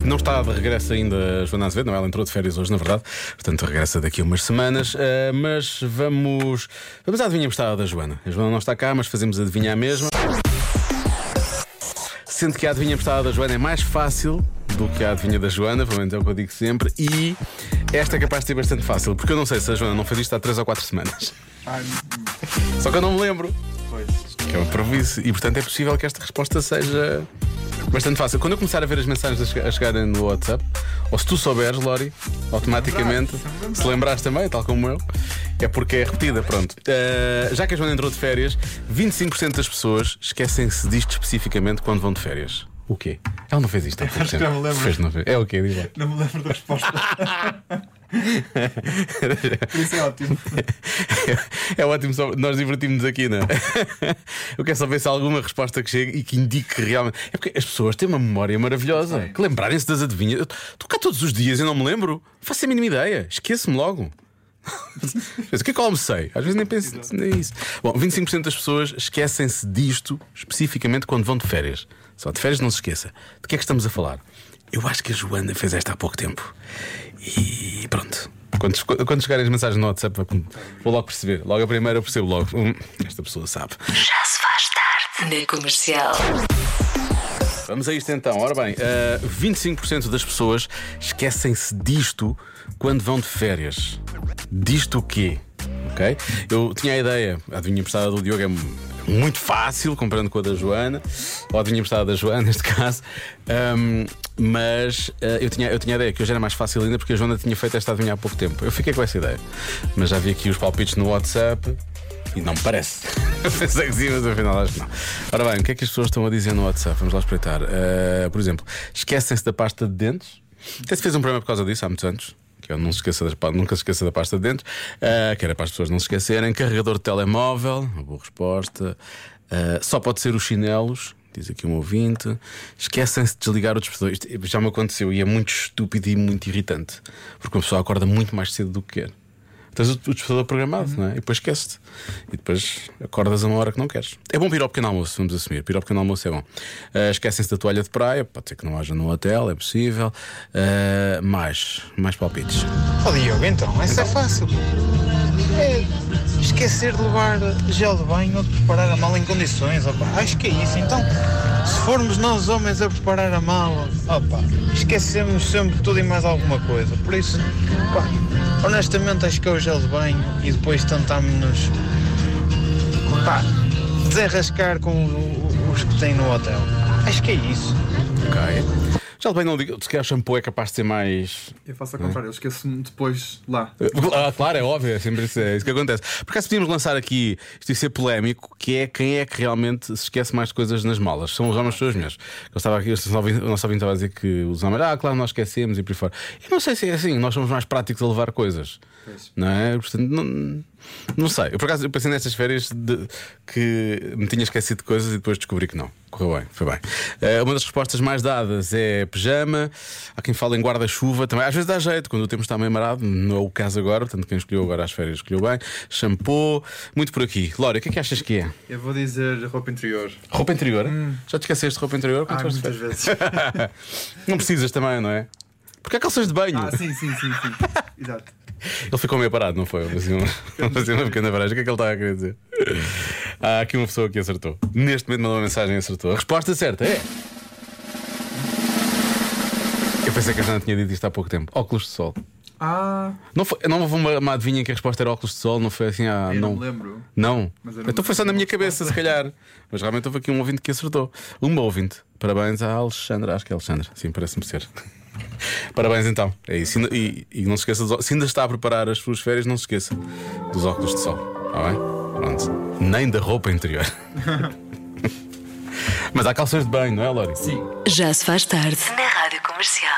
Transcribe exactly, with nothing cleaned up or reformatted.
Não está de regresso ainda a Joana Azevedo, não, ela entrou de férias hoje, na verdade. Portanto, regressa daqui a umas semanas. uh, Mas vamos Vamos à adivinha prestada da Joana. A Joana não está cá, mas fazemos adivinhar mesmo. Sendo que a adivinha prestada da Joana é mais fácil do que a adivinha da Joana, pelo menos é o que eu digo sempre. E esta é capaz de ser bastante fácil, porque eu não sei se a Joana não fez isto há três ou quatro semanas. Ai, Só que eu não me lembro. pois. Que é um improviso. E portanto é possível que esta resposta seja bastante fácil. Quando eu começar a ver as mensagens a che- a chegarem no WhatsApp, ou se tu souberes, Lori, automaticamente, Lembrar, se lembrares também, tal como eu, é porque é repetida. Pronto. Uh, já que a Joana entrou de férias, vinte e cinco por cento das pessoas esquecem-se disto especificamente quando vão de férias. O quê? Ela não fez isto há pouco Acho que tempo. já me lembro. Fez, não fez? É o quê? Diz lá. Não me lembro da resposta. Por isso é ótimo. É ótimo, só, nós divertimos-nos aqui, não é? Eu quero só ver se há alguma resposta que chegue e que indique que realmente. É porque as pessoas têm uma memória maravilhosa. Sim. Que lembrarem-se das adivinhas. Eu estou cá todos os dias e não me lembro. Faço a mínima ideia. Esqueço-me logo. Mas o que é que eu almocei? Às vezes nem penso nisso. Bom, vinte e cinco por cento das pessoas esquecem-se disto especificamente quando vão de férias. Só de férias não se esqueça. De que é que estamos a falar? Eu acho que a Joana fez esta há pouco tempo. E pronto. Quando, quando chegarem as mensagens no WhatsApp, vou logo perceber. Logo a primeira eu percebo logo. Hum, esta pessoa sabe. Já se faz tarde na Comercial. Vamos a isto então. Ora bem, uh, vinte e cinco por cento das pessoas esquecem-se disto quando vão de férias. Disto o quê? Ok? Eu tinha a ideia, a adivinha prestada do Diogo é muito fácil, comparando com a da Joana, ou a adivinha prestada da Joana, neste caso. Um, mas uh, eu, tinha, eu tinha a ideia que hoje era mais fácil ainda porque a Joana tinha feito esta adivinha há pouco tempo. Eu fiquei com essa ideia. Mas já vi aqui os palpites no WhatsApp. E não me parece. Eu pensei que sim, mas afinal acho que não. Ora bem, o que é que as pessoas estão a dizer no WhatsApp? Vamos lá espreitar. Uh, por exemplo, esquecem-se da pasta de dentes. Até se fez um programa por causa disso há muitos anos. Que eu não se esqueça das, nunca se esqueça da pasta de dentes. uh, Que era para as pessoas não se esquecerem. Carregador de telemóvel. Uma boa resposta. uh, Só pode ser os chinelos. Diz aqui um ouvinte. Esquecem-se de desligar o despertador. Isto já me aconteceu e é muito estúpido e muito irritante. Porque uma pessoa acorda muito mais cedo do que quer. Tens o despertador programado, uhum. Não é? E depois esqueces-te. E depois acordas a uma hora que não queres. É bom para ir ao pequeno almoço, vamos assumir. Para ir ao pequeno almoço é bom. Uh, esquecem-se da toalha de praia. Pode ser que não haja no hotel, é possível. Uh, mais, mais palpites. Ó Diogo, então, essa é fácil. É esquecer de levar gel de banho ou de preparar a mala em condições. Opa. Acho que é isso. Então, se formos nós homens a preparar a mala, opa, esquecemos sempre tudo e mais alguma coisa. Por isso, pá, honestamente, acho que é o gel de banho e depois tentámos-nos pá, desenrascar com o- os que têm no hotel. Acho que é isso. Ok. Já bem não digo, se calhar shampoo é capaz de ser mais. Eu faço ao contrário, eu esqueço-me depois lá. Ah, claro, é óbvio, é sempre isso, é isso que acontece. Por acaso podíamos lançar aqui, isto ia ser polémico, que é quem é que realmente se esquece mais de coisas nas malas. São os homens, as pessoas mesmo. Eu estava aqui, o nosso ouvinte estava a dizer que os homens, ah, claro, nós esquecemos e por aí fora. Eu não sei se é assim, nós somos mais práticos a levar coisas. Pois. Não é? Portanto, não, não sei. Eu por acaso eu pensei nestas férias de, que me tinha esquecido de coisas e depois descobri que não. Correu bem, foi bem. Uh, uma das respostas mais dadas é pijama. Há quem fala em guarda-chuva também. Às vezes dá jeito, quando o tempo está meio marado. Não é o caso agora, portanto, quem escolheu agora as férias escolheu bem. Shampoo, muito por aqui. Lória, o que é que achas que é? Eu vou dizer roupa interior. Roupa interior? Hum. Já te esqueceste de roupa interior? Quando Ah, tu vais de muitas férias? vezes. Não precisas também, não é? Porque há calções de banho. Ah, sim, sim, sim, sim. Exato. Ele ficou meio parado, não foi? Fazia uma, fazia uma pequena varagem. O que é que ele estava a querer dizer? Há aqui uma pessoa que acertou. Neste momento mandou uma mensagem e acertou. A resposta certa é. Eu pensei que a Jana tinha dito isto há pouco tempo. Óculos de sol. Ah, Não, foi, não houve uma, uma adivinha que a resposta era óculos de sol, não foi assim? Ah, eu não não me lembro. Não? Mas eu não Então me foi só na lembro minha da cabeça, se calhar. Mas realmente houve aqui um ouvinte que acertou. Uma ouvinte. Parabéns à Alexandra. Acho que é Alexandra. Sim, parece-me ser. Parabéns então. É isso. E, e não se esqueça dos, se ainda está a preparar as suas férias, não se esqueça dos óculos de sol. Está bem? Pronto. Nem da roupa interior. Mas há calções de banho, não é, Lori? Sim. Já se faz tarde na Rádio Comercial.